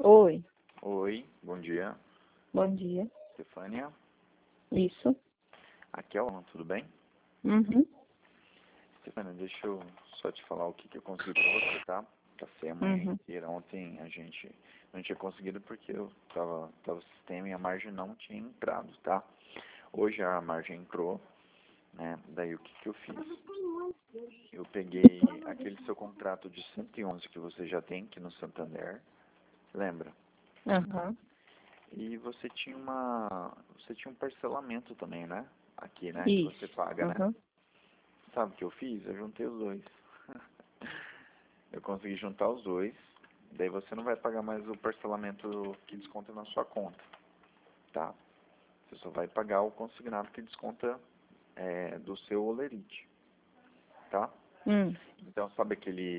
Oi, Oi, bom dia. bom dia. Stefânia, Isso. aqui é o Alan, tudo bem? Uhum. Stefânia, deixa eu só te falar o que eu consegui pra você, tá? Passei a manhã Uhum. inteira. Ontem a gente não tinha conseguido porque eu tava o sistema e a margem não tinha entrado, tá? Hoje a margem entrou, né? Daí o que eu fiz? Eu peguei aquele seu contrato de 111 que você já tem aqui no Santander, lembra? Aham. E você tinha um parcelamento também, né? Aqui, né? Que você Isso. paga, né? Uhum. Sabe o que eu fiz? Eu juntei os dois. Eu consegui juntar os dois. Daí você não vai pagar mais o parcelamento que desconta na sua conta, tá? Você só vai pagar o consignado que desconta do seu Olerite, tá? Hum. Então, sabe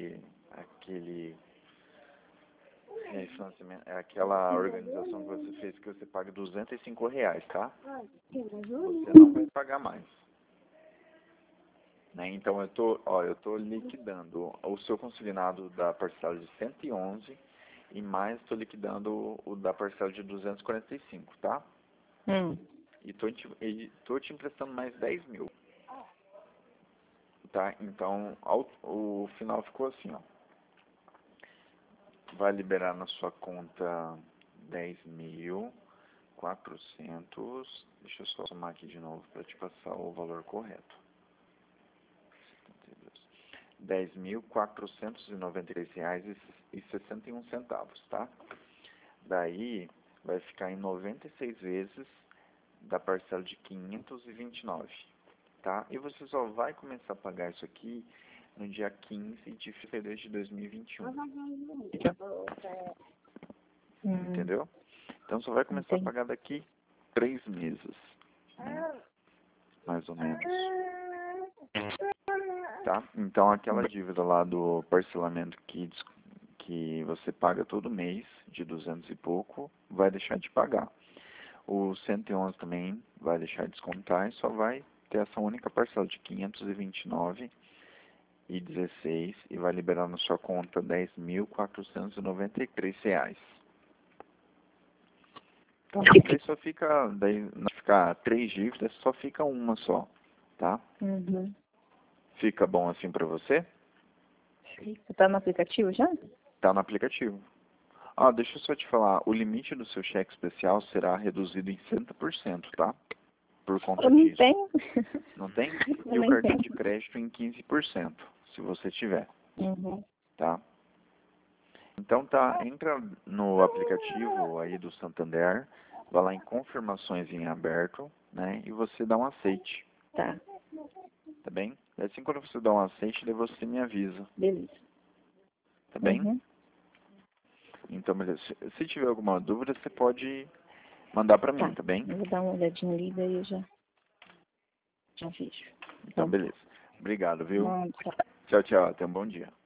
financiamento, aquela organização que você fez que você paga R$ 205, tá? Você não vai pagar mais. Né? Então eu tô liquidando o seu consignado da parcela de 111 e mais estou liquidando o da parcela de 245, tá? Hum. E tô te emprestando mais 10 mil, tá? Então o final ficou assim, ó. Vai liberar na sua conta 10.400. Deixa eu só somar aqui de novo para te passar o valor correto. R$ 10.493,61, tá? Daí vai ficar em 96 vezes da parcela de 529, tá? E você só vai começar a pagar isso aqui no dia 15 de fevereiro de 2021. Entendeu? Então só vai começar a Entendi. pagar daqui 3 meses, né? Mais ou menos. Tá? Então aquela dívida lá do parcelamento que você paga todo mês, de 200 e pouco, vai deixar de pagar. O 111 também vai deixar de descontar e só vai ter essa única parcela de 529,16 e vai liberar na sua conta R$ 10.493. Tá? Daí não ficar 3 dívidas, só fica uma só, tá? Uhum. Fica bom assim pra você? Você tá no aplicativo já? Tá no aplicativo. Ah, deixa eu só te falar, o limite do seu cheque especial será reduzido em 60%, tá? Por conta Eu não disso. tenho. Não tem? Eu E o nem cartão tenho. de crédito em 15%, se você tiver, Uhum. tá? Então tá, entra no aplicativo aí do Santander, vai lá em confirmações em aberto, né? E você dá um aceite, Tá. tá bem? E assim quando você dá um aceite, daí você me avisa, Beleza. tá bem? Uhum. Então, beleza. Se tiver alguma dúvida, você pode mandar pra mim, Tá. tá bem? Eu vou dar uma olhadinha ali, daí eu já vejo. Então, Tá. beleza. Obrigado, viu? Não, tchau. Tchau, tchau. Até um bom dia.